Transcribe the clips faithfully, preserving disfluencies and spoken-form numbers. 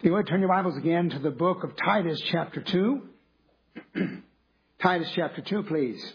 If you would turn your Bibles again to the book of Titus chapter two. Titus chapter two, please.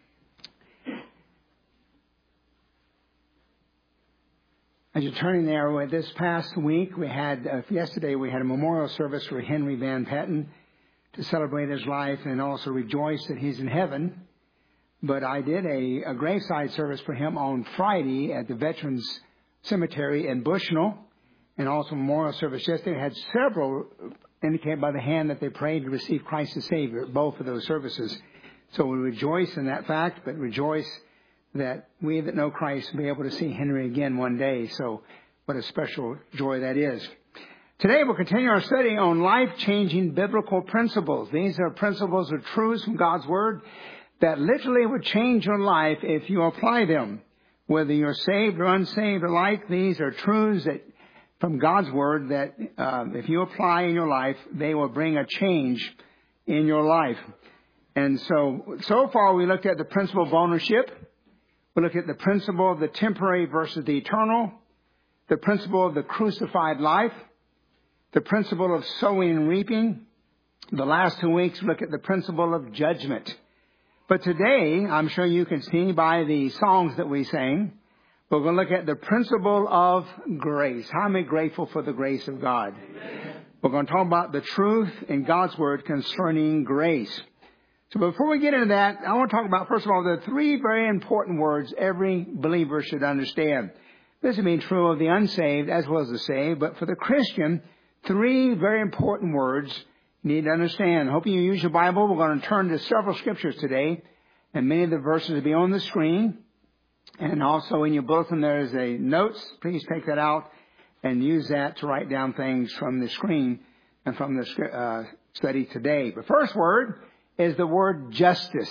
As you're turning there, this past week, we had, uh, yesterday we had a memorial service for Henry Van Patten to celebrate his life and also rejoice that he's in heaven. But I did a, a graveside service for him on Friday at the Veterans Cemetery in Bushnell. And also memorial service yesterday. Had several indicated by the hand that they prayed to receive Christ as Savior at both of those services. So we rejoice in that fact, but rejoice that we that know Christ will be able to see Henry again one day. So what a special joy that is. Today we'll continue our study on life-changing biblical principles. These are principles or truths from God's Word that literally would change your life if you apply them. Whether you're saved or unsaved alike, these are truths that from God's Word that um, if you apply in your life, they will bring a change in your life. And so, so far we looked at the principle of ownership. We looked at the principle of the temporary versus the eternal. The principle of the crucified life. The principle of sowing and reaping. The last two weeks we looked at the principle of judgment. But today, I'm sure you can see by the songs that we sang, we're going to look at the principle of grace. How am I grateful for the grace of God? Amen. We're going to talk about the truth in God's Word concerning grace. So before we get into that, I want to talk about, first of all, the three very important words every believer should understand. This would be true of the unsaved as well as the saved, but for the Christian, three very important words you need to understand. I hope you use your Bible. We're going to turn to several scriptures today, and many of the verses will be on the screen. And also in your bulletin there is a notes. Please take that out and use that to write down things from the screen and from the uh, study today. The first word is the word justice.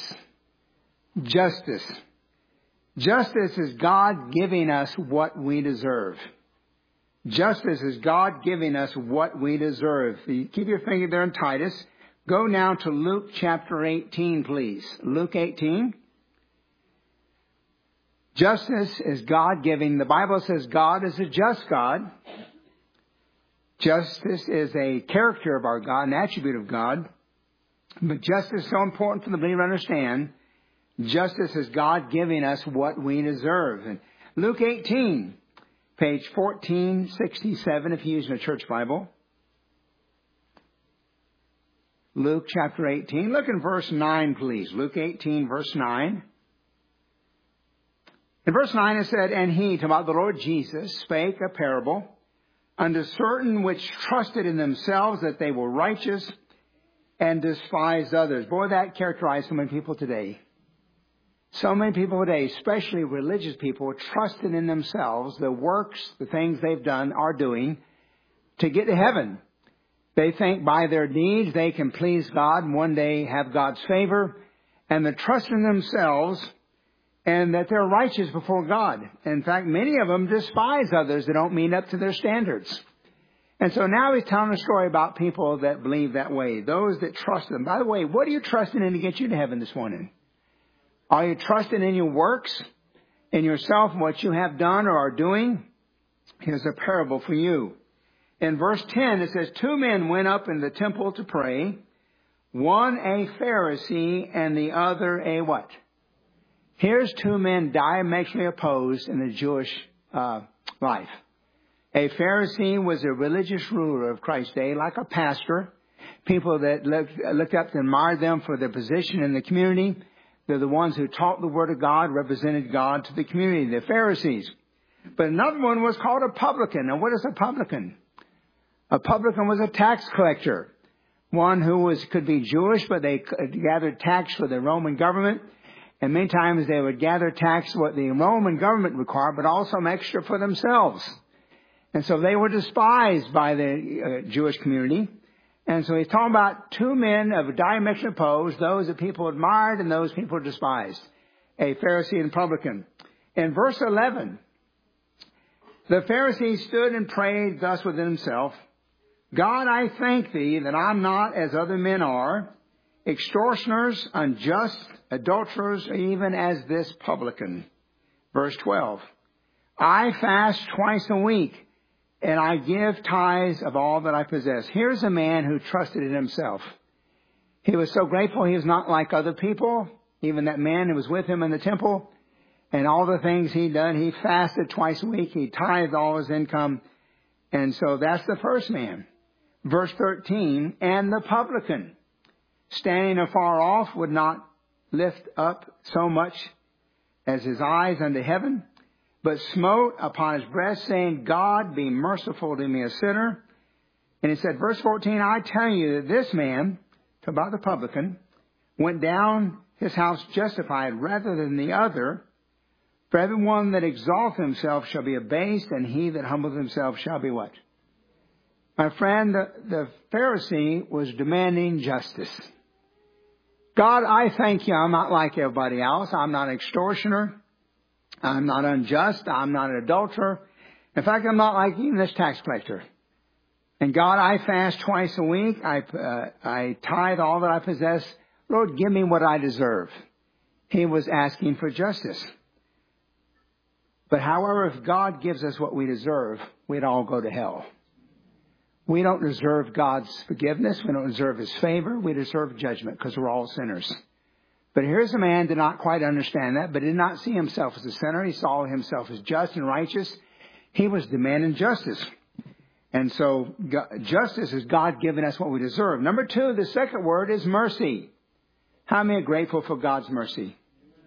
Justice. Justice is God giving us what we deserve. Justice is God giving us what we deserve. You keep your finger there in Titus. Go now to Luke chapter eighteen, please. Luke eighteen. Justice is God giving. The Bible says God is a just God. Justice is a character of our God, an attribute of God. But justice is so important for the believer to understand. Justice is God giving us what we deserve. And Luke eighteen, page fourteen sixty-seven, if you're using a church Bible. Luke chapter eighteen. Look in verse nine, please. Luke eighteen, verse nine. In verse nine it said, and he, talking about the Lord Jesus, spake a parable unto certain which trusted in themselves that they were righteous and despised others. Boy, that characterized so many people today. So many people today, especially religious people, trusting in themselves, the works, the things they've done, are doing to get to heaven. They think by their deeds they can please God and one day have God's favor. And the trust in themselves and that they're righteous before God. In fact, many of them despise others that don't meet up to their standards. And so now he's telling a story about people that believe that way. Those that trust them. By the way, what are you trusting in to get you to heaven this morning? Are you trusting in your works, in yourself, what you have done or are doing? Here's a parable for you. In verse ten, it says, two men went up in the temple to pray. One a Pharisee and the other a what? Here's two men diametrically opposed in the Jewish uh, life. A Pharisee was a religious ruler of Christ's day, like a pastor. People that looked, looked up and admired them for their position in the community. They're the ones who taught the Word of God, represented God to the community, the Pharisees. But another one was called a publican. Now, what is a publican? A publican was a tax collector. One who was could be Jewish, but they gathered tax for the Roman government. And many times they would gather tax what the Roman government required, but also some extra for themselves. And so they were despised by the uh, Jewish community. And so he's talking about two men of diametrically opposed, those that people admired and those people despised. A Pharisee and publican. In verse eleven, the Pharisee stood and prayed thus within himself, God, I thank thee that I'm not as other men are, extortioners, unjust, adulterers, even as this publican. Verse twelve, I fast twice a week. and I give tithes of all that I possess. Here's a man who trusted in himself. He was so grateful he was not like other people, even that man who was with him in the temple. And all the things he'd done, he fasted twice a week. He tithed all his income. And so that's the first man. Verse thirteen, and the publican, standing afar off, would not lift up so much as his eyes unto heaven, but smote upon his breast, saying, God, be merciful to me, a sinner. And he said, verse fourteen, I tell you that this man, about the publican, went down his house justified rather than the other. For everyone that exalts himself shall be abased, and he that humbles himself shall be what? My friend, the, the Pharisee was demanding justice. God, I thank you. I'm not like everybody else. I'm not an extortioner. I'm not unjust. I'm not an adulterer. In fact, I'm not like even this tax collector. And God, I fast twice a week. I, uh, I tithe all that I possess. Lord, give me what I deserve. He was asking for justice. But however, if God gives us what we deserve, we'd all go to hell. We don't deserve God's forgiveness. We don't deserve His favor. We deserve judgment because we're all sinners. But here's a man did not quite understand that, but did not see himself as a sinner. He saw himself as just and righteous. He was demanding justice. And so justice is God giving us what we deserve. Number two, the second word is mercy. How many are grateful for God's mercy?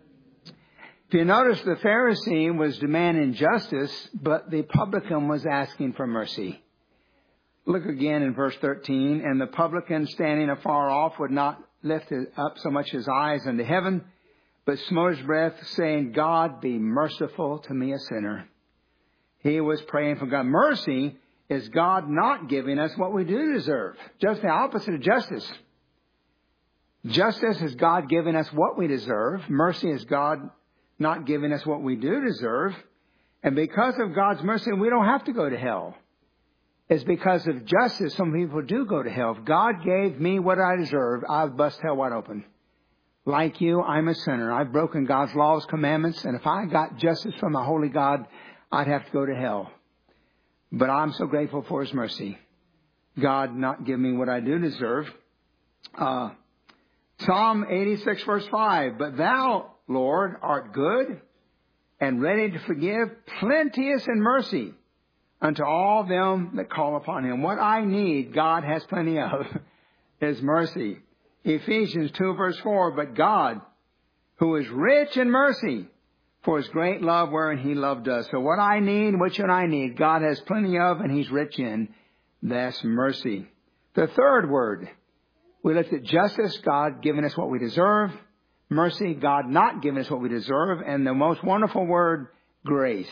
If you notice, the Pharisee was demanding justice, but the publican was asking for mercy. Look again in verse thirteen. And the publican standing afar off would not lift up so much his eyes unto heaven, but smote his breath, saying, God, be merciful to me, a sinner. He was praying for God. Mercy is God not giving us what we do deserve. Just the opposite of justice. Justice is God giving us what we deserve. Mercy is God not giving us what we do deserve. And because of God's mercy, we don't have to go to hell. It's because of justice some people do go to hell. If God gave me what I deserve, I'll bust hell wide open. Like you, I'm a sinner. I've broken God's laws, commandments, and if I got justice from a holy God, I'd have to go to hell. But I'm so grateful for His mercy. God not give me what I do deserve. Uh, Psalm eighty-six, verse five, but Thou, Lord, art good and ready to forgive, plenteous in mercy unto all them that call upon Him. What I need, God has plenty of, is mercy. Ephesians two, verse four, but God, who is rich in mercy, for His great love wherein He loved us. So what I need, what should I need? God has plenty of, and He's rich in. That's mercy. The third word, we looked at justice, God giving us what we deserve. Mercy, God not giving us what we deserve. And the most wonderful word, grace.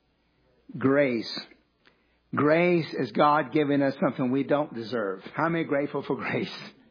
Grace. Grace is God giving us something we don't deserve. How many are grateful for grace?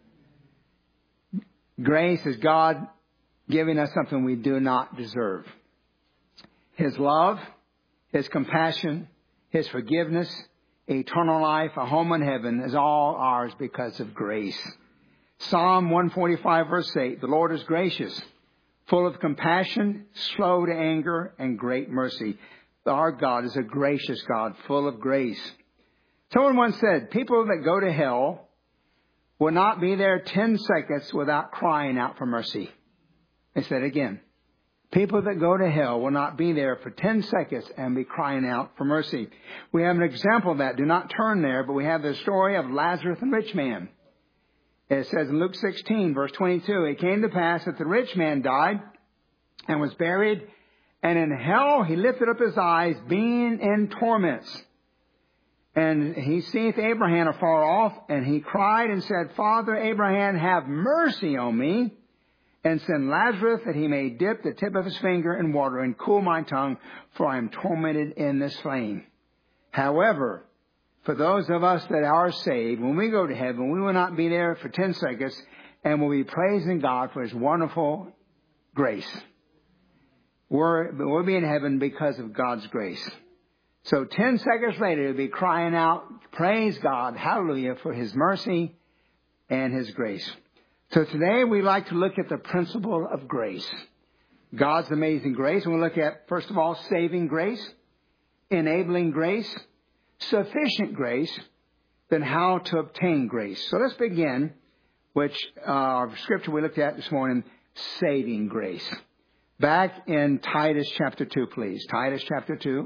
Grace is God giving us something we do not deserve. His love, His compassion, His forgiveness, eternal life, a home in heaven is all ours because of grace. Psalm one forty-five, verse eight, the Lord is gracious, full of compassion, slow to anger, and great mercy. Our God is a gracious God, full of grace. Someone once said, people that go to hell will not be there ten seconds without crying out for mercy. I said again, people that go to hell will not be there for ten seconds and be crying out for mercy. We have an example of that. Do not turn there, but we have the story of Lazarus and the rich man. It says in Luke sixteen, verse twenty-two, it came to pass that the rich man died and was buried, and in hell he lifted up his eyes, being in torments. And he seeth Abraham afar off, and he cried and said, Father Abraham, have mercy on me, and send Lazarus that he may dip the tip of his finger in water and cool my tongue, for I am tormented in this flame. However, for those of us that are saved, when we go to heaven, we will not be there for ten seconds, and we'll be praising God for His wonderful grace. We're, we'll be in heaven because of God's grace. So ten seconds later, we'll be crying out, praise God, hallelujah, for His mercy and His grace. So today we like to look at the principle of grace. God's amazing grace. And we'll look at, first of all, saving grace, enabling grace, sufficient grace than how to obtain grace. So let's begin, which uh, our scripture we looked at this morning, saving grace. Back in Titus chapter two, please. Titus chapter two.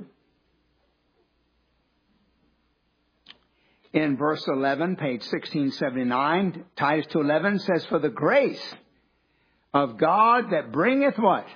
In verse eleven, page sixteen seventy-nine, Titus two eleven says, "For the grace of God that bringeth" what?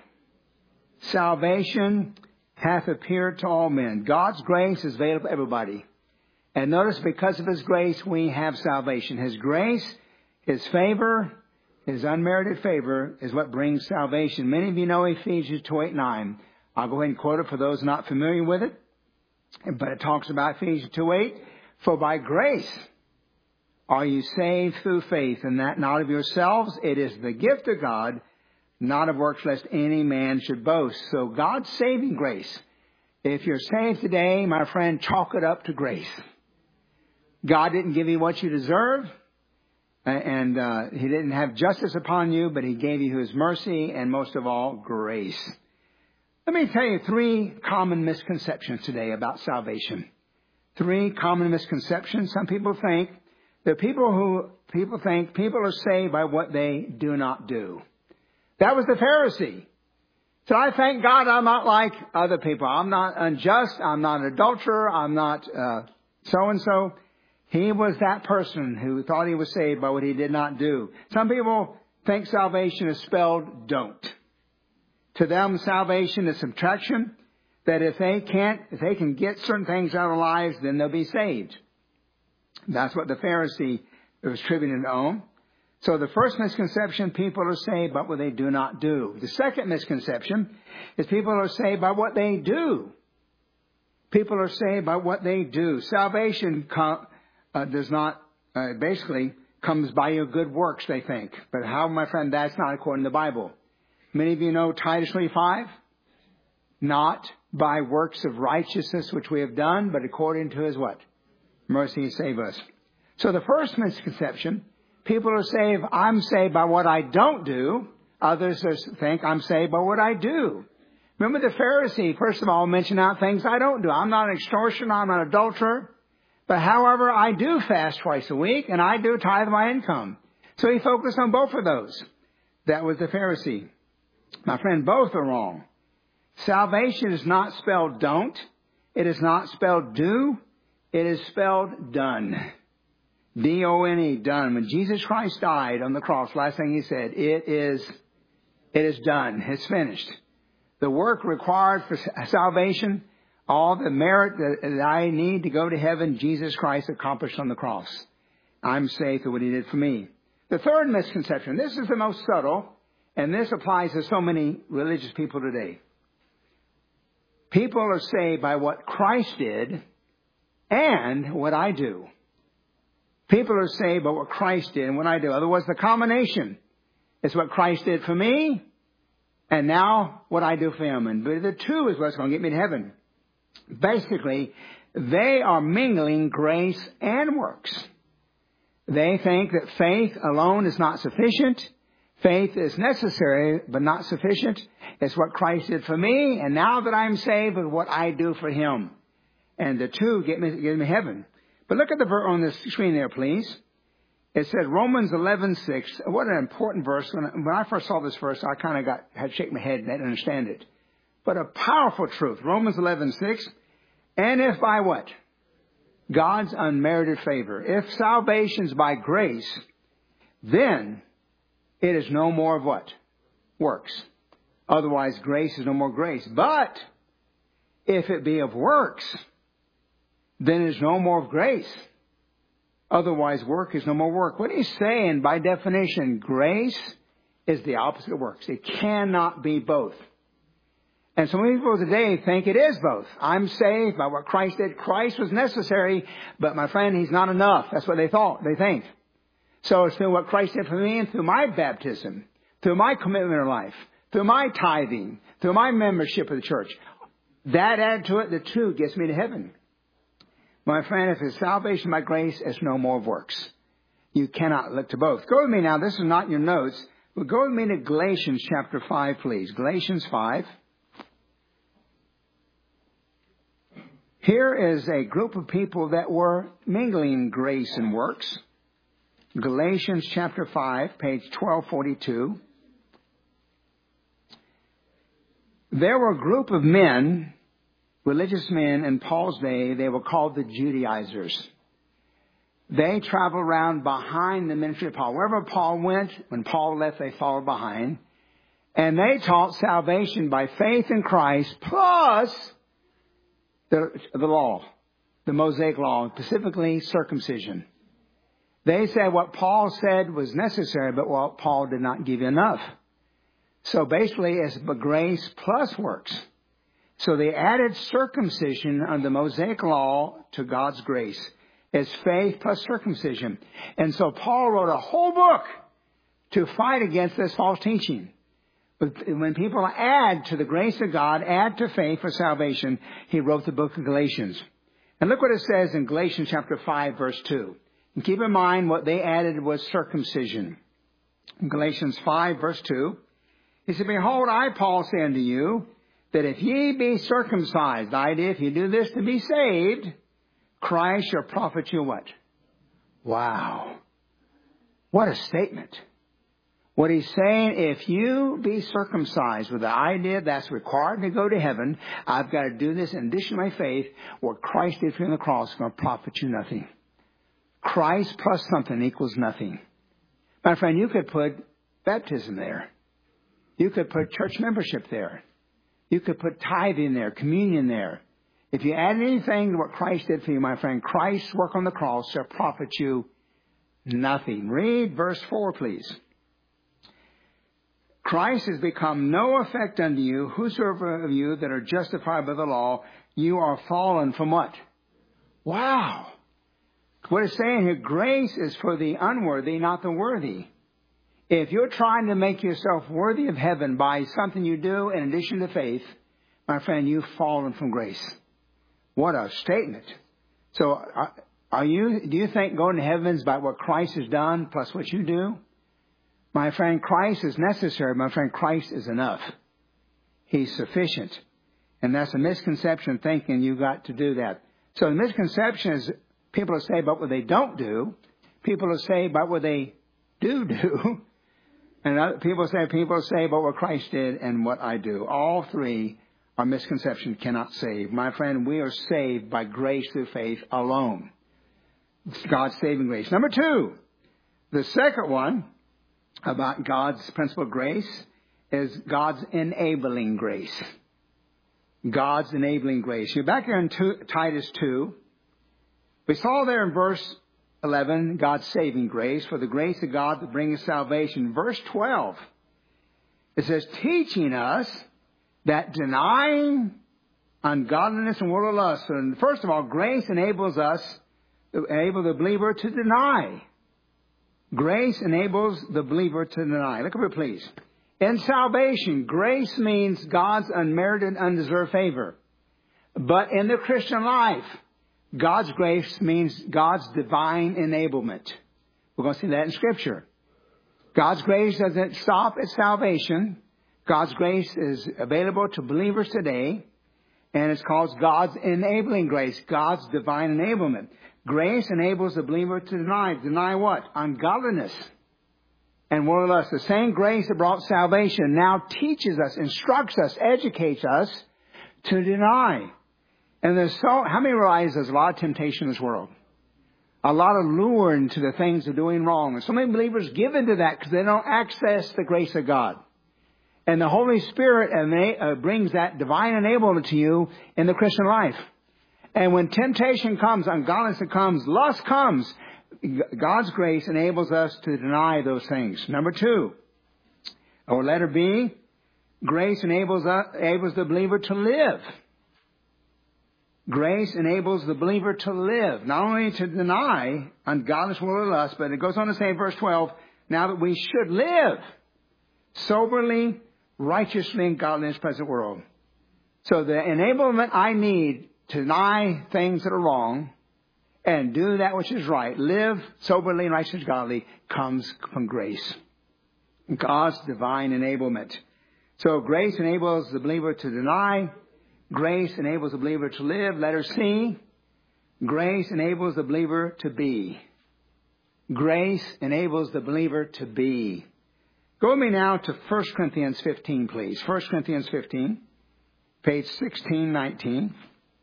"Salvation hath appeared to all men." God's grace is available to everybody. And notice, because of His grace, we have salvation. His grace, His favor, His unmerited favor is what brings salvation. Many of you know Ephesians two, eight, nine. I'll go ahead and quote it for those not familiar with it. But it talks about Ephesians two, eight. "For by grace are you saved through faith, and that not of yourselves. It is the gift of God, not of works, lest any man should boast." So God's saving grace. If you're saved today, my friend, chalk it up to grace. God didn't give you what you deserve, and uh, He didn't have justice upon you, but He gave you His mercy and, most of all, grace. Let me tell you three common misconceptions today about salvation. Three common misconceptions. Some people think that people who people think people are saved by what they do not do. That was the Pharisee. So I thank God I'm not like other people. I'm not unjust. I'm not an adulterer. I'm not uh, so-and-so. He was that person who thought he was saved by what he did not do. Some people think salvation is spelled don't. To them, salvation is subtraction. That if they can't, if they can get certain things out of their lives, then they'll be saved. That's what the Pharisee was attributing to him. So the first misconception, people are saved by what they do not do. The second misconception is people are saved by what they do. People are saved by what they do. Salvation com- uh, does not, uh, basically, comes by your good works, they think. But how, my friend, that's not according to the Bible. Many of you know Titus three five. Not by works of righteousness which we have done, but according to His what? Mercy save us. So the first misconception, people are saved, I'm saved by what I don't do. Others think I'm saved by what I do. Remember the Pharisee, first of all, mentioned out things I don't do. I'm not an extortioner, I'm not an adulterer. But however, I do fast twice a week, and I do tithe my income. So he focused on both of those. That was the Pharisee. My friend, both are wrong. Salvation is not spelled don't. It is not spelled do. It is spelled done. D O N E, done. When Jesus Christ died on the cross, last thing He said, it is, it is done. It's finished. The work required for salvation, all the merit that I need to go to heaven, Jesus Christ accomplished on the cross. I'm saved through what He did for me. The third misconception, this is the most subtle, and this applies to so many religious people today. People are saved by what Christ did and what I do. People are saved by what Christ did and what I do. Otherwise, the combination is what Christ did for me and now what I do for Him. And the two is what's going to get me to heaven. Basically, they are mingling grace and works. They think that faith alone is not sufficient. Faith is necessary, but not sufficient. It's what Christ did for me, and now that I'm saved, is what I do for Him. And the two get me, get me heaven. But look at the verse on the screen there, please. It said Romans eleven six. What an important verse. When I, when I first saw this verse, I kind of got had to shake my head and I didn't understand it. But a powerful truth. Romans eleven six. And if by what? God's unmerited favor. If salvation's by grace, then it is no more of what? Works. Otherwise, grace is no more grace. But if it be of works, then it is no more of grace. Otherwise, work is no more work. What he's saying, by definition, grace is the opposite of works. It cannot be both. And so many people today think it is both. I'm saved by what Christ did. Christ was necessary, but my friend, He's not enough. That's what they thought, they think. So it's through what Christ did for me and through my baptism, through my commitment in life, through my tithing, through my membership of the church. That added to it, the two gets me to heaven. My friend, if it's salvation by grace, it's no more works. You cannot look to both. Go with me now. This is not in your notes, but go with me to Galatians chapter five, please. Galatians five. Here is a group of people that were mingling grace and works. Galatians chapter five, page twelve forty-two. There were a group of men, religious men in Paul's day. They were called the Judaizers. They traveled around behind the ministry of Paul. Wherever Paul went, when Paul left, they followed behind. And they taught salvation by faith in Christ plus the, the law, the Mosaic law, specifically circumcision. They said what Paul said was necessary, but what Paul did not give enough. So basically, it's grace plus works. So they added circumcision under the Mosaic law to God's grace. It's faith plus circumcision. And so Paul wrote a whole book to fight against this false teaching. But when people add to the grace of God, add to faith for salvation, he wrote the book of Galatians. And look what it says in Galatians chapter five, verse two. And keep in mind what they added was circumcision. In Galatians five, verse two, he said, behold, I, Paul, say unto you, that if ye be circumcised, the idea, if you do this to be saved, Christ shall profit you what? Wow. What a statement. What he's saying, if you be circumcised with the idea that's required to go to heaven, I've got to do this in addition to my faith, what Christ did for you on the cross is going to profit you nothing. Christ plus something equals nothing. My friend, you could put baptism there. You could put church membership there. You could put tithing there, communion there. If you add anything to what Christ did for you, my friend, Christ's work on the cross shall profit you nothing. Read verse four, please. Christ has become no effect unto you, whosoever of you that are justified by the law, you are fallen from what? Wow. What it's saying here, grace is for the unworthy, not the worthy. If you're trying to make yourself worthy of heaven by something you do in addition to faith, my friend, you've fallen from grace. What a statement. So are you, do you think going to heaven is by what Christ has done plus what you do? My friend, Christ is necessary. My friend, Christ is enough. He's sufficient. And that's a misconception thinking you've got to do that. So the misconception is people will say about what they don't do. People will say about what they do do. And other people say, people say about what Christ did and what I do. All three are misconceptions, cannot save. My friend, we are saved by grace through faith alone. It's God's saving grace. Number two, the second one about God's principle of grace is God's enabling grace. God's enabling grace. You're back here in two, Titus two. We saw there in verse eleven, God's saving grace, for the grace of God that brings salvation. Verse twelve, it says, teaching us that denying ungodliness and worldly lust. And first of all, grace enables us, enable the believer to deny. Grace enables the believer to deny. Look up here, please. In salvation, grace means God's unmerited, undeserved favor. But in the Christian life, God's grace means God's divine enablement. We're going to see that in Scripture. God's grace doesn't stop at salvation. God's grace is available to believers today, and it's called God's enabling grace, God's divine enablement. Grace enables the believer to deny. Deny what? Ungodliness and worldly lust. The same grace that brought salvation now teaches us, instructs us, educates us to deny. And there's so, how many realize there's a lot of temptation in this world? A lot of lure into the things of doing wrong. And so many believers give into that because they don't access the grace of God. And the Holy Spirit uh, brings that divine enablement to you in the Christian life. And when temptation comes, ungodliness comes, lust comes, God's grace enables us to deny those things. Number two, or letter B, grace enables, us, enables the believer to live. Grace enables the believer to live, not only to deny ungodliness, worldly lust, but it goes on to say in verse twelve, now that we should live soberly, righteously, and godly in this present world. So the enablement I need to deny things that are wrong and do that which is right, live soberly and righteously and godly, comes from grace. God's divine enablement. So grace enables the believer to deny. Grace enables the believer to live. Letter C. Grace enables the believer to be. Grace enables the believer to be. Go with me now to First Corinthians fifteen, please. First Corinthians fifteen, page sixteen nineteen.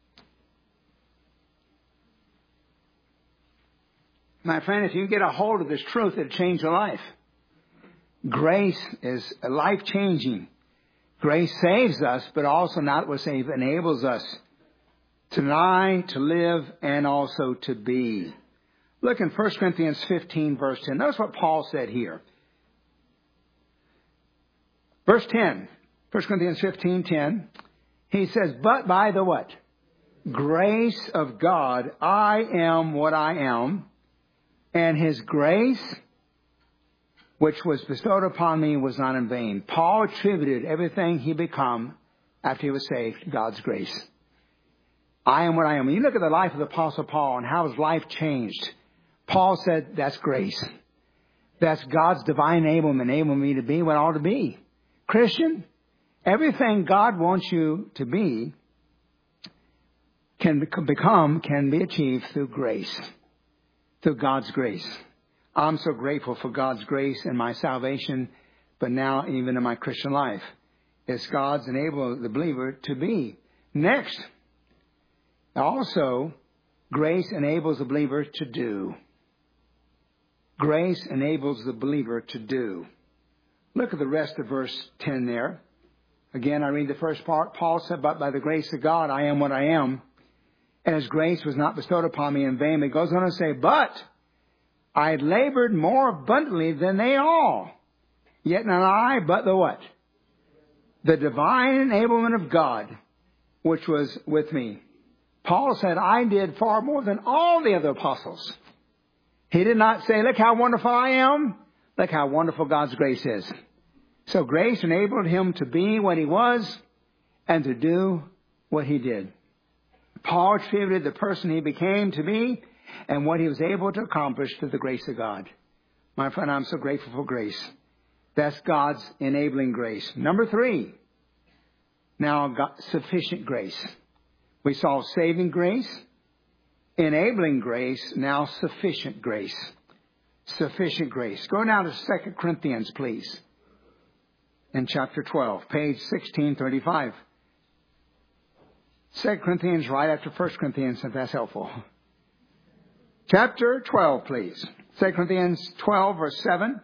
My friend, if you get a hold of this truth, it'll change your life. Grace is life-changing. Grace saves us, but also not what saves, enables us to die, to live, and also to be. Look in First Corinthians fifteen, verse ten. Notice what Paul said here. Verse ten, First Corinthians fifteen ten. He says, but by the what? Grace of God, I am what I am. And His grace, which was bestowed upon me, was not in vain. Paul attributed everything he become after he was saved to God's grace. I am what I am. When you look at the life of the Apostle Paul and how his life changed, Paul said, that's grace. That's God's divine enablement, enabling me to be what I ought to be. Christian, everything God wants you to be can become, can be achieved through grace. Through God's grace. I'm so grateful for God's grace in my salvation, but now even in my Christian life. It's God's enabled the believer to be. Next, also, grace enables the believer to do. Grace enables the believer to do. Look at the rest of verse ten there. Again, I read the first part. Paul said, but by the grace of God, I am what I am. And His grace was not bestowed upon me in vain. But He goes on to say, but I labored more abundantly than they all. Yet not I, but the what? The divine enablement of God, which was with me. Paul said, I did far more than all the other apostles. He did not say, look how wonderful I am. Look how wonderful God's grace is. So grace enabled him to be what he was and to do what he did. Paul attributed the person he became to be and what he was able to accomplish to the grace of God. My friend, I'm so grateful for grace. That's God's enabling grace. Number three. Now, God, sufficient grace. We saw saving grace, enabling grace, now sufficient grace. Sufficient grace. Go now to Second Corinthians, please. In chapter twelve, page sixteen thirty-five. Second Corinthians right after First Corinthians, if that's helpful. Chapter twelve, please. Second Corinthians twelve, verse seven.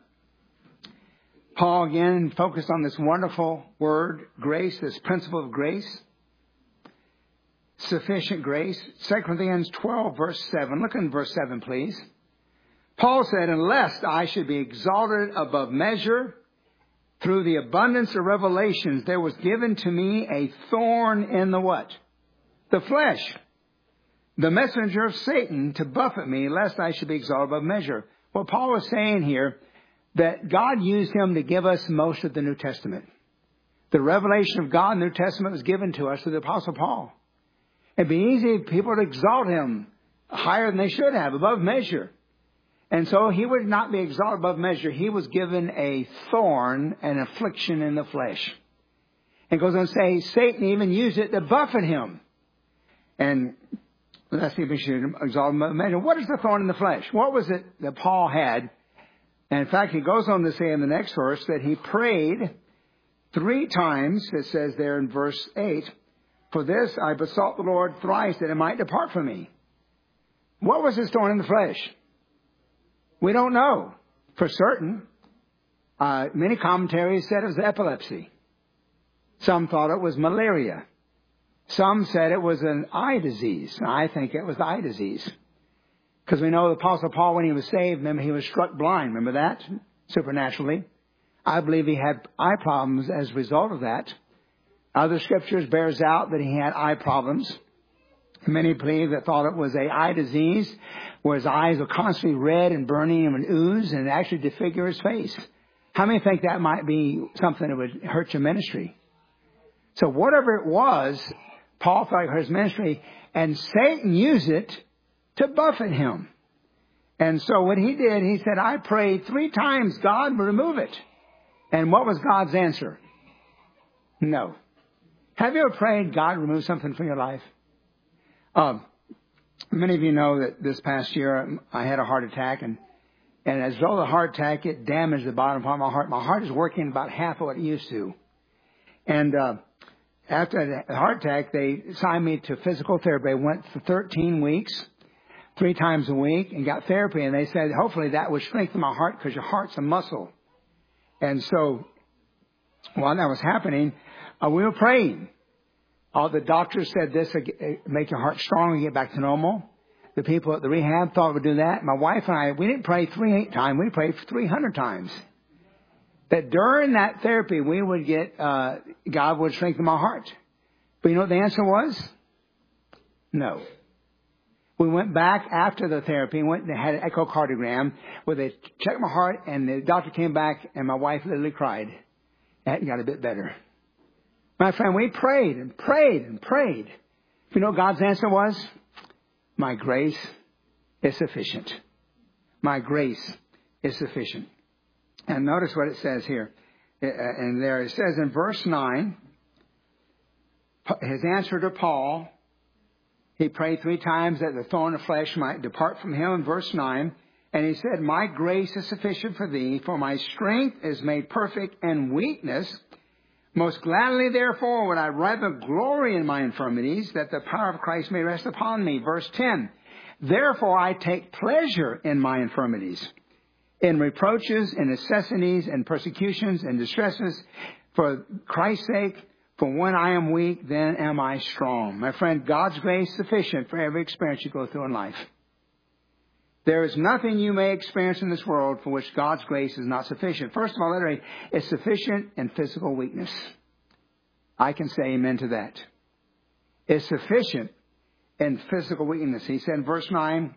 Paul again focused on this wonderful word, grace, this principle of grace. Sufficient grace. Second Corinthians twelve, verse seven. Look in verse seven, please. Paul said, unless I should be exalted above measure through the abundance of revelations, there was given to me a thorn in the what? The flesh. The messenger of Satan to buffet me, lest I should be exalted above measure. What Paul was saying here, that God used him to give us most of the New Testament. The revelation of God in the New Testament was given to us through the Apostle Paul. It'd be easy for people to exalt him higher than they should have, above measure. And so he would not be exalted above measure. He was given a thorn, an affliction in the flesh. And goes on to say, Satan even used it to buffet him. And let's see if we should exalt him above measure. What is the thorn in the flesh? What was it that Paul had? And in fact, he goes on to say in the next verse that he prayed three times, it says there in verse eight, for this I besought the Lord thrice that it might depart from me. What was his thorn in the flesh? We don't know for certain. Uh, many commentaries said it was epilepsy. Some thought it was malaria. Some said it was an eye disease. I think it was eye disease. Because we know the Apostle Paul, when he was saved, remember, he was struck blind. Remember that? Supernaturally. I believe he had eye problems as a result of that. Other scriptures bears out that he had eye problems. Many believe that thought it was a eye disease, where his eyes were constantly red and burning and ooze and actually disfigure his face. How many think that might be something that would hurt your ministry? So whatever it was, Paul felt like his ministry, and Satan used it to buffet him. And so what he did, he said, I prayed three times God would remove it. And what was God's answer? No. Have you ever prayed God remove something from your life? Um, many of you know that this past year I had a heart attack, and, and as though the heart attack, it damaged the bottom part of my heart. My heart is working about half of what it used to. And uh, after the heart attack, they assigned me to physical therapy. I went for thirteen weeks, three times a week, and got therapy. And they said, hopefully that would strengthen my heart because your heart's a muscle. And so while that was happening, uh, we were praying. All the doctors said this would make your heart strong and get back to normal. The people at the rehab thought it would do that. My wife and I, we didn't pray three times. We prayed three hundred times. That during that therapy, we would get, uh, God would strengthen my heart. But you know what the answer was? No. We went back after the therapy, went and had an echocardiogram where they checked my heart, and the doctor came back, and my wife literally cried. That got a bit better. My friend, we prayed and prayed and prayed. You know what God's answer was? My grace is sufficient. My grace is sufficient. And notice what it says here. And there it says in verse nine, his answer to Paul, he prayed three times that the thorn of flesh might depart from him in verse nine. And he said, my grace is sufficient for thee, for my strength is made perfect in weakness. Most gladly, therefore, would I rather glory in my infirmities, that the power of Christ may rest upon me. Verse ten, therefore I take pleasure in my infirmities, in reproaches, in necessities, in persecutions, and distresses, for Christ's sake. For when I am weak, then am I strong. My friend, God's grace is sufficient for every experience you go through in life. There is nothing you may experience in this world for which God's grace is not sufficient. First of all, literally, it's sufficient in physical weakness. I can say amen to that. It's sufficient in physical weakness. He said in verse nine,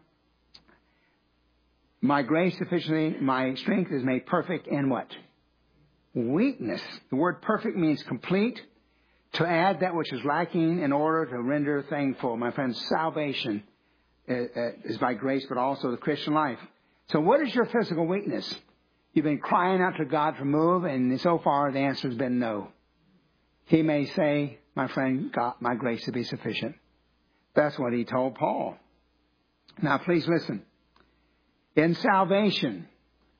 my grace sufficiently, my strength is made perfect in what? Weakness. The word perfect means complete. To add that which is lacking in order to render thankful. My friend, salvation is by grace, but also the Christian life. So what is your physical weakness? You've been crying out to God to move, and so far the answer has been no. He may say, my friend, God, my grace to be sufficient. That's what he told Paul. Now please listen. In salvation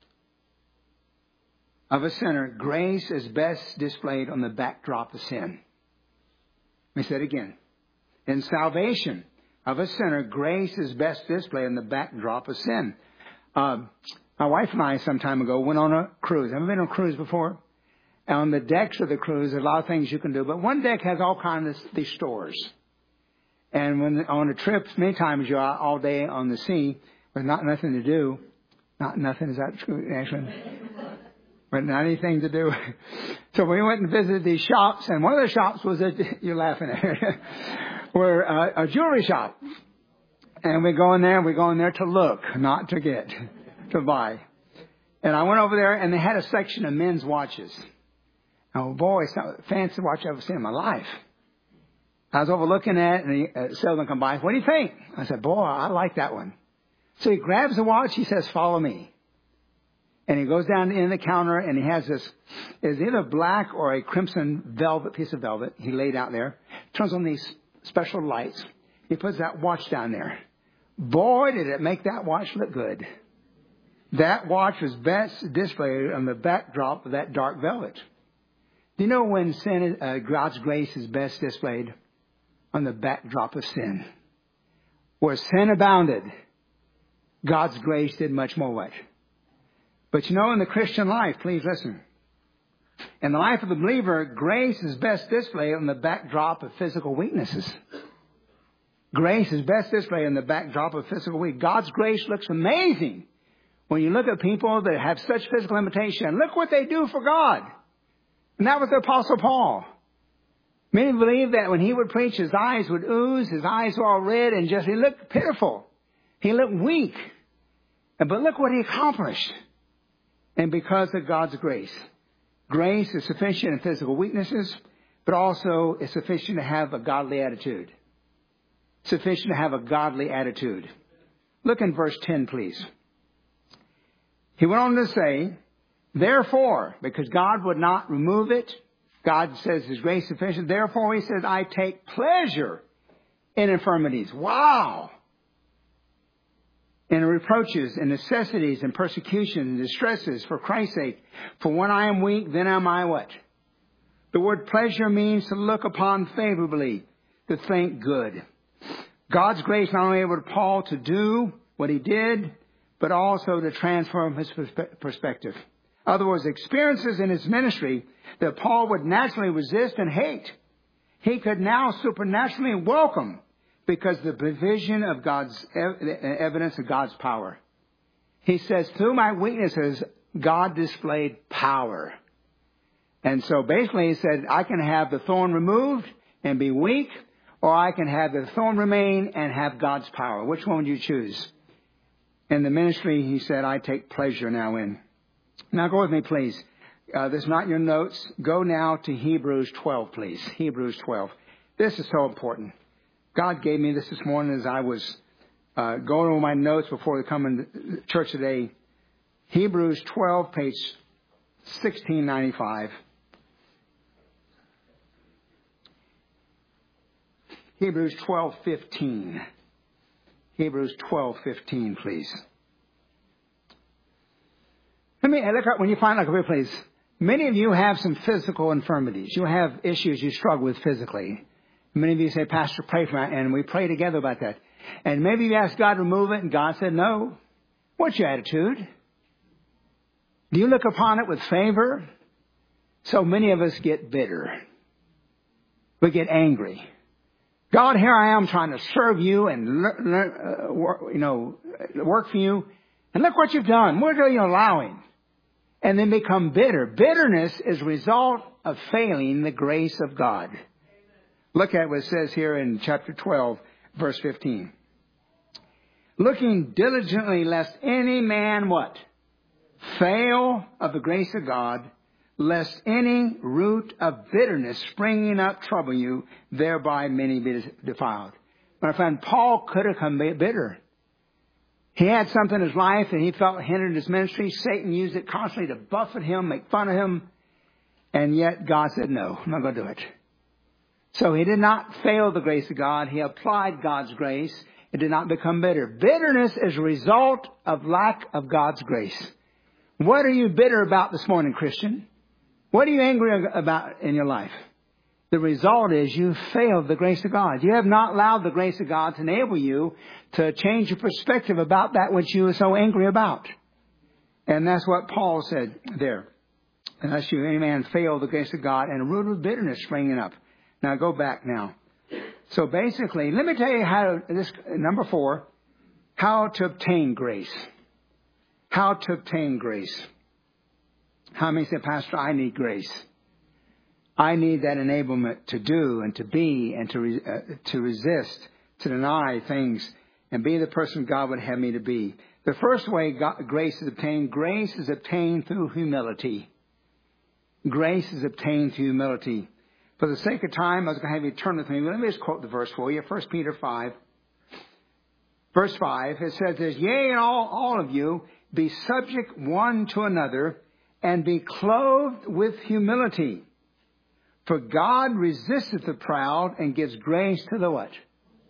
of a sinner, grace is best displayed on the backdrop of sin. Let me say it again. In salvation of a sinner, grace is best displayed on the backdrop of sin. Uh, my wife and I, some time ago, went on a cruise. Have you been on a cruise before? And on the decks of the cruise, there's a lot of things you can do. But one deck has all kinds of these stores. And when on a trip, many times you're out all day on the sea with not nothing to do. Not nothing, is that true, Ashley? But not anything to do. So we went and visited these shops, and one of the shops was a, you're laughing at it, were a, a jewelry shop. And we go in there, and we go in there to look, not to get, to buy. And I went over there, and they had a section of men's watches. Oh boy, it's not the fanciest watch I've ever seen in my life. I was overlooking at it, and the uh, salesman come by. What do you think? I said, boy, I like that one. So he grabs the watch. He says, follow me. And he goes down in the counter, and he has this, is either black or a crimson velvet, piece of velvet he laid out there. Turns on these special lights. He puts that watch down there. Boy, did it make that watch look good. That watch was best displayed on the backdrop of that dark velvet. Do you know when sin, uh, God's grace is best displayed? On the backdrop of sin. Where sin abounded, God's grace did much more what? But you know, in the Christian life, please listen. In the life of the believer, grace is best displayed on the backdrop of physical weaknesses. Grace is best displayed on the backdrop of physical weakness. God's grace looks amazing when you look at people that have such physical limitation. Look what they do for God. And that was the Apostle Paul. Many believe that when he would preach, his eyes would ooze, his eyes were all red, and just he looked pitiful. He looked weak. But look what he accomplished. And because of God's grace. Grace is sufficient in physical weaknesses, but also is sufficient to have a godly attitude. Sufficient to have a godly attitude. Look in verse ten, please. He went on to say, therefore, because God would not remove it, God says His grace is sufficient. Therefore, He says, I take pleasure in infirmities. Wow. In reproaches and necessities and persecution and distresses for Christ's sake. For when I am weak, then am I what? The word pleasure means to look upon favorably, to think good. God's grace not only enabled Paul to do what he did, but also to transform his perspective. In other words, experiences in his ministry that Paul would naturally resist and hate, he could now supernaturally welcome because the provision of God's evidence of God's power. He says, through my weaknesses, God displayed power. And so basically he said, I can have the thorn removed and be weak, or I can have the thorn remain and have God's power. Which one would you choose? In the ministry, he said, I take pleasure now in. Now go with me, please. Uh, this is not your notes. Go now to Hebrews twelve, please. Hebrews twelve. This is so important. God gave me this this morning as I was uh, going over my notes before coming to church today. Hebrews twelve, page sixteen ninety-five. Hebrews twelve fifteen. Hebrews twelve fifteen, please. Let me look up when you find like a place. Many of you have some physical infirmities. You have issues you struggle with physically. Many of you say, Pastor, pray for me, and we pray together about that. And maybe you ask God to remove it, and God said no. What's your attitude? Do you look upon it with favor? So many of us get bitter. We get angry. God, here I am trying to serve you and uh, work, you know, work for you. And look what you've done. What are you allowing? And then become bitter. Bitterness is a result of failing the grace of God. Look at what it says here in chapter twelve, verse fifteen. Looking diligently lest any man what? Fail of the grace of God, lest any root of bitterness springing up trouble you, thereby many be defiled. My friend, Paul could have come bitter. He had something in his life and he felt hindered his ministry. Satan used it constantly to buffet him, make fun of him. And yet God said, no, I'm not going to do it. So he did not fail the grace of God. He applied God's grace. It did not become bitter. Bitterness is a result of lack of God's grace. What are you bitter about this morning, Christian? What are you angry about in your life? The result is you failed the grace of God. You have not allowed the grace of God to enable you to change your perspective about that which you are so angry about. And that's what Paul said there. Unless you, any man, fail the grace of God and a root of bitterness springing up. Now go back now. So basically, let me tell you how, this number four, how to obtain grace. How to obtain grace. How many say, Pastor, I need grace. I need that enablement to do and to be and to re, uh, to resist, to deny things and be the person God would have me to be. The first way God, grace is obtained, grace is obtained through humility. Grace is obtained through humility. For the sake of time, I was going to have you turn with me. Let me just quote the verse for you. First Peter five. Verse five, it says this, yea, and all, all of you, be subject one to another, and be clothed with humility. For God resisteth the proud and gives grace to the what?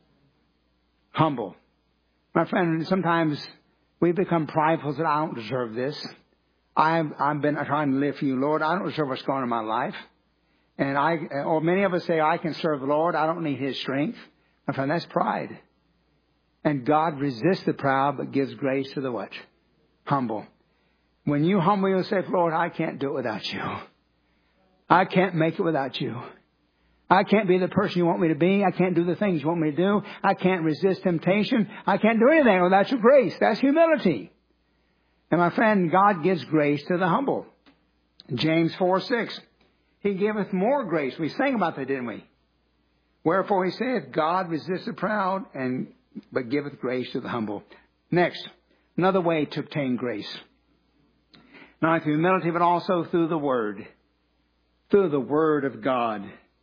Humble. My friend, sometimes we become prideful that I don't deserve this. I've, I've been trying to live for you, Lord. I don't deserve what's going on in my life. And I, or many of us say, I can serve the Lord. I don't need His strength. My friend, that's pride. And God resists the proud, but gives grace to the what? Humble. When you humble yourself, Lord, I can't do it without you. I can't make it without you. I can't be the person you want me to be. I can't do the things you want me to do. I can't resist temptation. I can't do anything without your grace. That's humility. And my friend, God gives grace to the humble. James four six. He giveth more grace. We sang about that, didn't we? Wherefore he saith, God resists the proud, and but giveth grace to the humble. Next, another way to obtain grace. Not through humility, but also through the Word. Through the Word of God.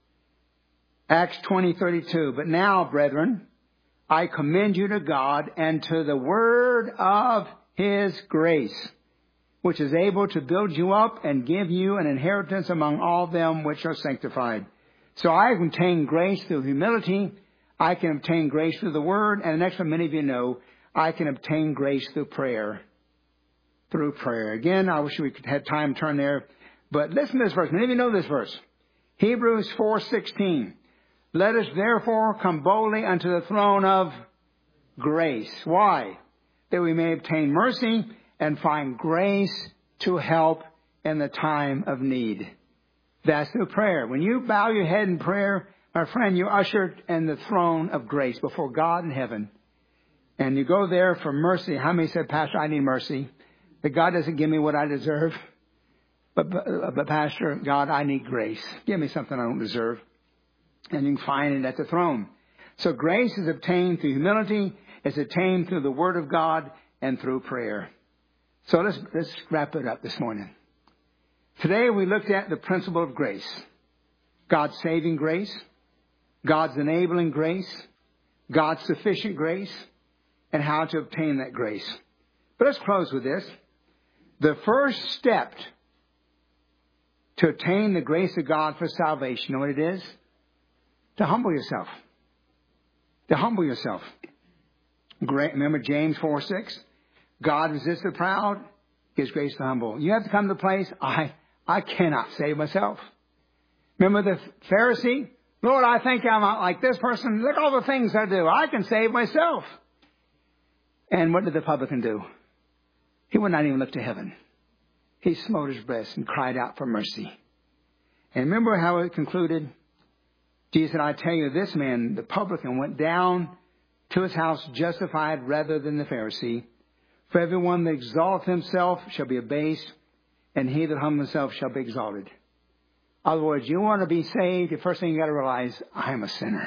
Acts twenty thirty-two. But now, brethren, I commend you to God and to the Word of His grace, which is able to build you up and give you an inheritance among all them which are sanctified. So I can obtain grace through humility. I can obtain grace through the word. And the next one, many of you know, I can obtain grace through prayer. Through prayer. Again, I wish we could have time to turn there. But listen to this verse. Many of you know this verse. Hebrews four sixteen. Let us therefore come boldly unto the throne of grace. Why? That we may obtain mercy and find grace to help in the time of need. That's through prayer. When you bow your head in prayer, my friend, you're ushered in the throne of grace before God in heaven. And you go there for mercy. How many said, Pastor, I need mercy? That God doesn't give me what I deserve. But, but, but Pastor, God, I need grace. Give me something I don't deserve. And you can find it at the throne. So grace is obtained through humility. It's obtained through the Word of God and through prayer. So let's, let's wrap it up this morning. Today we looked at the principle of grace. God's saving grace. God's enabling grace. God's sufficient grace. And how to obtain that grace. But let's close with this. The first step to attain the grace of God for salvation, you know what it is? To humble yourself. To humble yourself. Great. Remember James four six? God resists the proud, gives grace to the humble. You have to come to the place, I, I cannot save myself. Remember the Pharisee? Lord, I think I'm not like this person. Look at all the things I do. I can save myself. And what did the publican do? He would not even look to heaven. He smote his breast and cried out for mercy. And remember how it concluded? Jesus said, I tell you, this man, the publican, went down to his house justified rather than the Pharisee. For everyone that exalteth himself shall be abased, and he that humbles himself shall be exalted. In other words, you want to be saved, the first thing you got to realize, I am a sinner.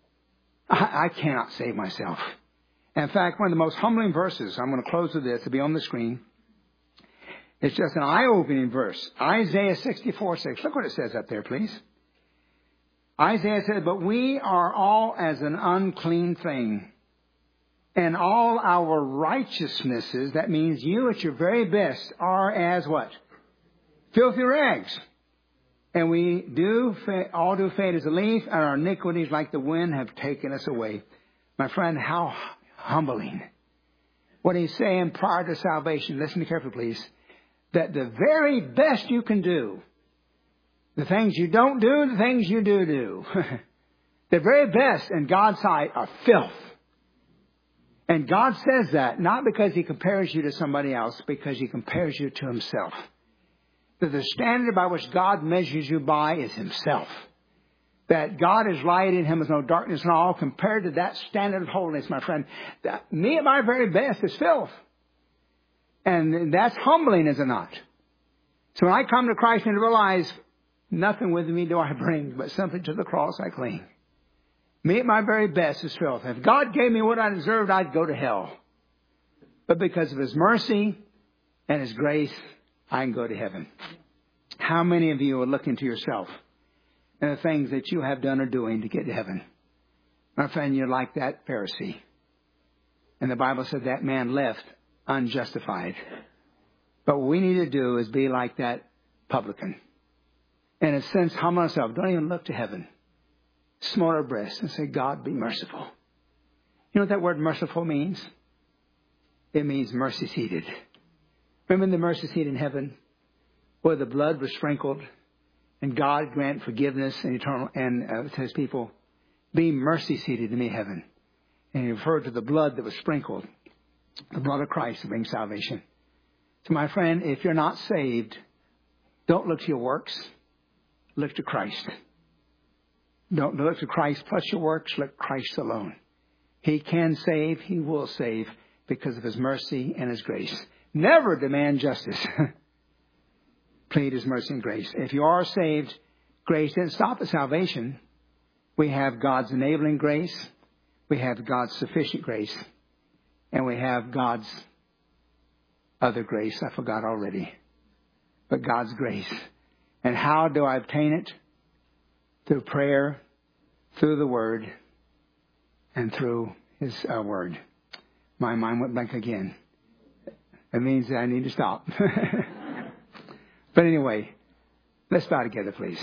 I, I cannot save myself. In fact, one of the most humbling verses, I'm going to close with this, to be on the screen. It's just an eye-opening verse. Isaiah sixty-four six. Look what it says up there, please. Isaiah said, but we are all as an unclean thing. And all our righteousnesses, that means you at your very best, are as what? Filthy rags. And we do all do fade as a leaf, and our iniquities like the wind have taken us away. My friend, how humbling. What he's saying prior to salvation, listen carefully, please, that the very best you can do, the things you don't do, the things you do do, the very best in God's sight are filth. And God says that not because he compares you to somebody else, because he compares you to himself. That the standard by which God measures you by is himself. That God is light, in him is no darkness at all. Compared to that standard of holiness, my friend, that me at my very best is filth. And that's humbling, is it not? So when I come to Christ and realize, nothing with me do I bring, but simply to the cross I cling. Me at my very best is filth. If God gave me what I deserved, I'd go to hell. But because of his mercy and his grace, I can go to heaven. How many of you are looking to yourself and the things that you have done or doing to get to heaven? My friend, you're like that Pharisee. And the Bible said that man left unjustified. But what we need to do is be like that publican. In a sense, humble ourselves. Don't even look to heaven. Smote our breasts and say, God, be merciful. You know what that word merciful means? It means mercy seated. Remember the mercy seat in heaven where the blood was sprinkled and God grant forgiveness and eternal and uh, to his people? Be mercy seated in me heaven. And he referred to the blood that was sprinkled, the blood of Christ to bring salvation. So my friend, if you're not saved, don't look to your works. Look to Christ. Don't look to Christ plus your works. Look Christ alone. He can save. He will save because of his mercy and his grace. Never demand justice. Plead his mercy and grace. If you are saved, grace didn't stop at salvation. We have God's enabling grace. We have God's sufficient grace. And we have God's other grace. I forgot already. But God's grace. And how do I obtain it? Through prayer, through the Word, and through His uh, Word. My mind went blank again. It means that I need to stop. But anyway, let's bow together, please.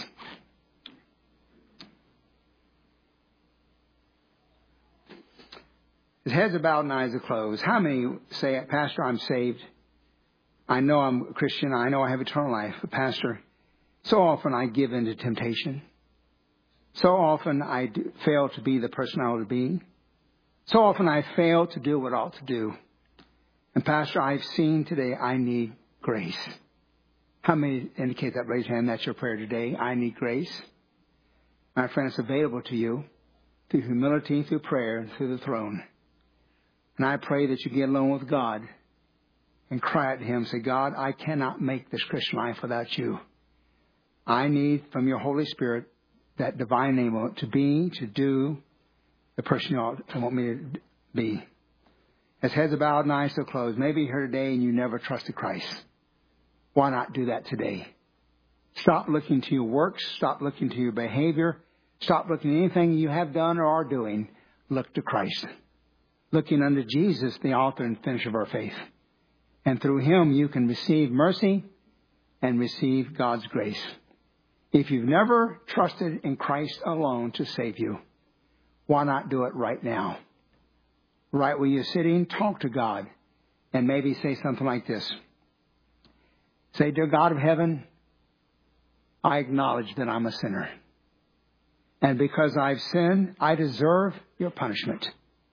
His heads are bowed and eyes are closed. How many say, Pastor, I'm saved? I know I'm a Christian. I know I have eternal life. But Pastor, so often I give in to temptation. So often I do fail to be the person I ought to be. So often I fail to do what I ought to do. And Pastor, I've seen today I need grace. How many indicate that? Raise your hand. That's your prayer today. I need grace. My friend, it's available to you through humility, through prayer, and through the throne. And I pray that you get alone with God and cry out to Him. Say, God, I cannot make this Christian life without you. I need from your Holy Spirit that divine name to be, to do the person you ought to want me to be. As heads are bowed and eyes are closed, maybe you're here today and you never trusted Christ. Why not do that today? Stop looking to your works. Stop looking to your behavior. Stop looking at anything you have done or are doing. Look to Christ. Looking unto Jesus, the author and finisher of our faith. And through Him you can receive mercy and receive God's grace. If you've never trusted in Christ alone to save you, why not do it right now? Right where you're sitting, talk to God and maybe say something like this. Say, dear God of heaven, I acknowledge that I'm a sinner. And because I've sinned, I deserve your punishment.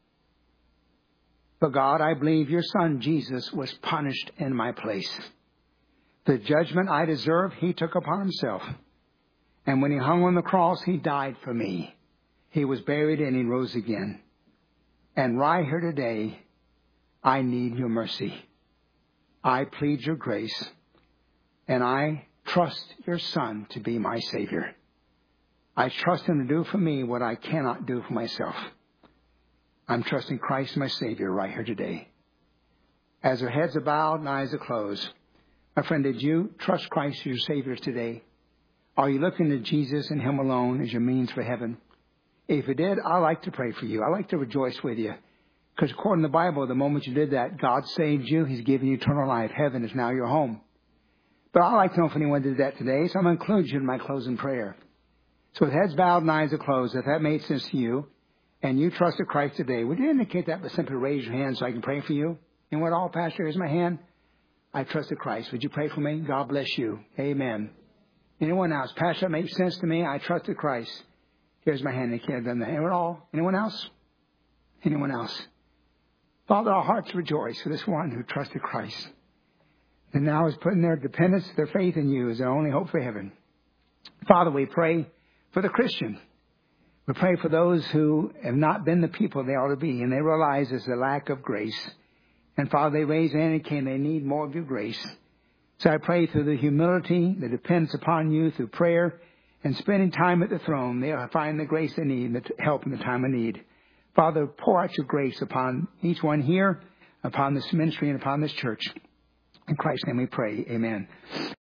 But God, I believe your Son, Jesus, was punished in my place. The judgment I deserve, He took upon Himself. And when He hung on the cross, He died for me. He was buried and He rose again. And right here today, I need your mercy. I plead your grace. And I trust your Son to be my Savior. I trust Him to do for me what I cannot do for myself. I'm trusting Christ, my Savior, right here today. As our heads are bowed and eyes are closed, my friend, did you trust Christ as your Savior today? Are you looking to Jesus and Him alone as your means for heaven? If you did, I'd like to pray for you. I'd like to rejoice with you. Because according to the Bible, the moment you did that, God saved you. He's given you eternal life. Heaven is now your home. But I'd like to know if anyone did that today, so I'm going to include you in my closing prayer. So with heads bowed and eyes are closed, if that made sense to you, and you trusted Christ today, would you indicate that by simply raise your hand so I can pray for you? And what all, Pastor, here's my hand. I trusted Christ. Would you pray for me? God bless you. Amen. Anyone else? Pastor, that makes sense to me. I trusted Christ. Here's my hand. They can't have done that. Anyone all? Anyone else? Anyone else? Father, our hearts rejoice for this one who trusted Christ. And now is putting their dependence, their faith in you as their only hope for heaven. Father, we pray for the Christian. We pray for those who have not been the people they ought to be, and they realize there's a lack of grace. And Father, they raise their hand and they need more of your grace. So I pray through the humility that depends upon you, through prayer and spending time at the throne, they'll find the grace they need, the help in the time of need. Father, pour out your grace upon each one here, upon this ministry and upon this church. In Christ's name we pray. Amen.